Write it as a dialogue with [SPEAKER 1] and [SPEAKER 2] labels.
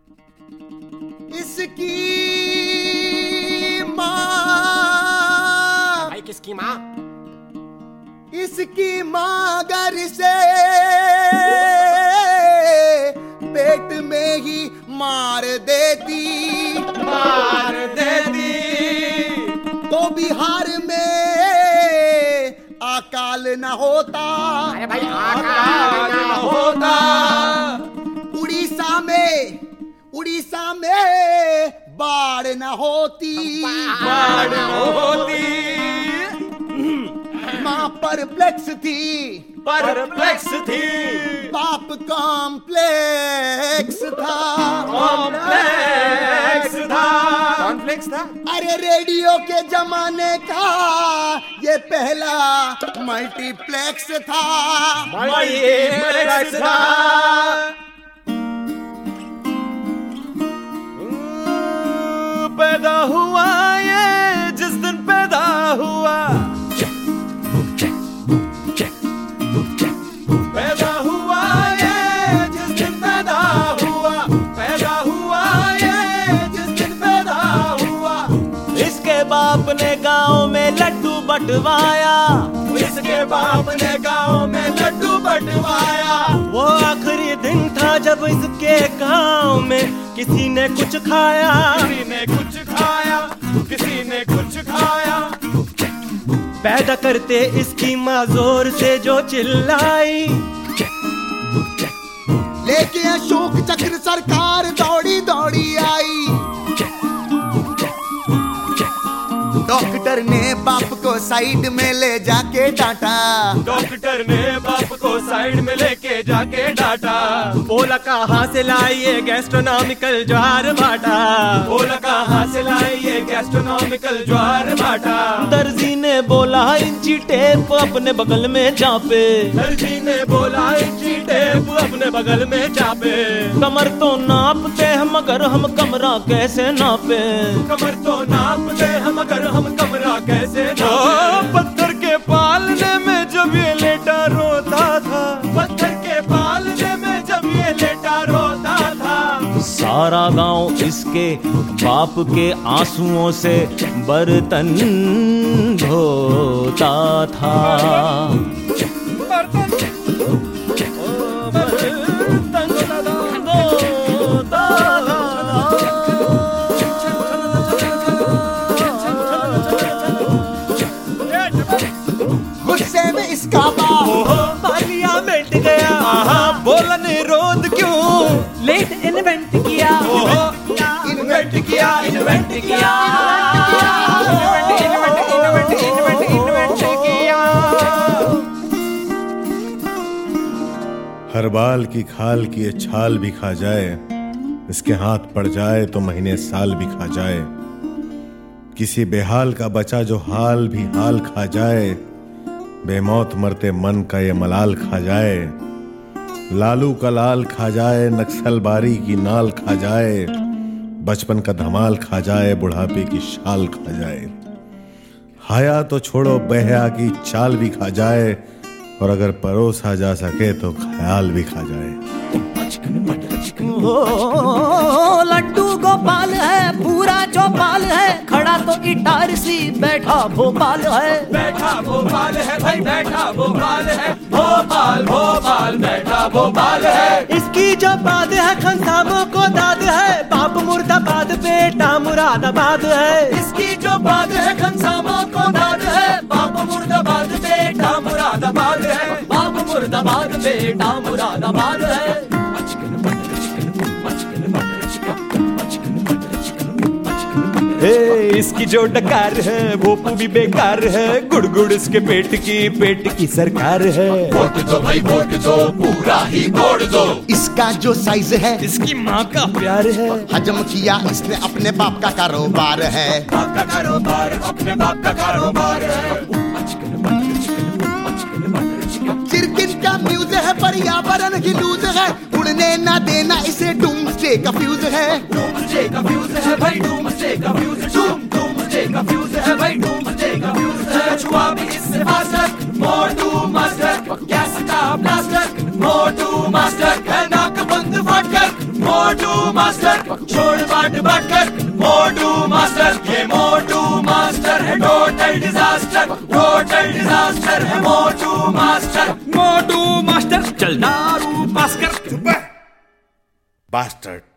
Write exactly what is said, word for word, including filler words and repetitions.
[SPEAKER 1] इसकी माँ,
[SPEAKER 2] भाई किसकी माँ?
[SPEAKER 1] इसकी माँ घर से पेट में ही मार देती,
[SPEAKER 2] मार देती
[SPEAKER 1] तो बिहार में अकाल न होता।
[SPEAKER 2] अरे भाई अकाल न होता।
[SPEAKER 1] उड़ीसा में उड़ीसा में बाढ़ न होती,
[SPEAKER 2] बाढ़ न होती।
[SPEAKER 1] माँ परप्लेक्स थी,
[SPEAKER 2] परप्लेक्स थी।
[SPEAKER 1] बाप कॉम्प्लेक्स था,
[SPEAKER 2] कॉम्प्लेक्स था। कॉम्प्लेक्स था।
[SPEAKER 1] अरे रेडियो के जमाने का ये पहला मल्टीप्लेक्स था,
[SPEAKER 2] मल्टीप्लेक्स था। पैदा हुआ ये जिस दिन पैदा हुआ, पैदा हुआ ये जिस दिन पैदा हुआ, पैदा हुआ ये जिस दिन पैदा हुआ। इसके बाप ने गांव में लड्डू बंटवाया, इसके बाप ने गांव में लड्डू बंटवाया। वो आखिरी दिन था जब इसके गांव में किसी ने कुछ खाया, किसी ने कुछ खाया, किसी ने कुछ खाया। पैदा करते इसकी माँ जोर से जो चिल्लाई,
[SPEAKER 1] लेके अशोक चक्र सरकार दौड़ी दौड़ी आई। डॉक्टर ने बाप को साइड में ले जाके डांटा,
[SPEAKER 2] डॉक्टर ने बाप को साइड में लेके जाके डांटा। बोला कहाँ से लाई ये गैस्ट्रोनॉमिकल ज्वार बाटा, बोला कहाँ से लाई ये गैस्ट्रोनॉमिकल ज्वार बाटा। दर्जी ने बोला इंची टेप अपने बगल में चापे, दर्जी ने बोला इंची टेप अपने बगल में चापे। कमर तो नापते हम मगर हम कमरा कैसे नापे, कमर तो नापते हम मगर हम कमरा कैसे नापे। पत्थर के पालने में जब ये लेटा रोता था, पत्थर के पालने में जब ये लेटा रोता था। सारा गांव इसके बाप के आंसुओं से बर्तन धोता था, बर्तन धोता था।
[SPEAKER 1] गुस्से में इसका बाप
[SPEAKER 2] पार्लियामेंट गया, बोला निरोध क्यों लेट इन्वेंट किया, इन्वेंट किया, इन्वेंट किया, इन्वेंट इन्वेंट इन्वेंट इन्वेंट किया।
[SPEAKER 3] हर बाल की खाल की ये छाल भी खा जाए, इसके हाथ पड़ जाए तो महीने साल भी खा जाए। किसी बेहाल का बचा जो हाल भी हाल खा जाए, बेमौत मरते मन का ये मलाल खा जाए। लालू का लाल खा जाए, नक्सलबारी की नाल खा जाए, बचपन का धमाल खा जाए, बुढ़ापे की शाल खा जाए। हाया तो छोड़ो बहया की चाल भी खा जाए, और अगर परोसा जा सके तो ख्याल भी खा जाए।
[SPEAKER 4] ओ, लड्डू गोपाल है पूरा चौपाल है, खड़ा तो इटारसी बैठा भोपाल है,
[SPEAKER 2] बैठा भोपाल है भाई बैठा भोपाल है, भोपाल भोपाल बैठा भोपाल है। इसकी जो बात है खंसामों को दाद है, बाप मुर्दाबाद बेटा मुरादाबाद है। इसकी जो बात है खंसामों को दाद है, बाप मुर्दाबाद बेटा मुरादाबाद है, बाप मुर्दाबाद बेटा मुरादाबाद है। हे इसकी जो डकार है भोपू भी बेकार है, गुड़ गुड़ इसके पेट की पेट की सरकार है।
[SPEAKER 5] वोट दो भाई वोट दो पूरा ही वोट दो।
[SPEAKER 1] इसका जो साइज है
[SPEAKER 2] इसकी माँ का प्यार है,
[SPEAKER 1] हजम किया इसने अपने बाप का कारोबार है,
[SPEAKER 2] बाप का कारोबार अपने बाप का कारोबार है।
[SPEAKER 1] चिरकिन का म्यूज है पर्यावरण की लूज है, उड़ने ना देना इसे डूम्सडे का फ्यूज है,
[SPEAKER 2] डूम्सडे का फ्यूज है भाई डूम्सडे का फ्यूज, डूम डूम्सडे का फ्यूज है भाई डूम्सडे का फ्यूज है। छुआ भी इससे faster more to master, gas का ब्लास्टर मोर टू मास्टर, नाक बंद फाटकर मोर मोटू मास्टर, छोड़ बाट बाट कर मोटू मास्टर, ये मोटू मास्टर है टोटल डिजास्टर, टोटल डिजास्टर है मोटू मास्टर।
[SPEAKER 6] मोटू मास्टर चल दारू पास कर।
[SPEAKER 3] बास्टर्ड।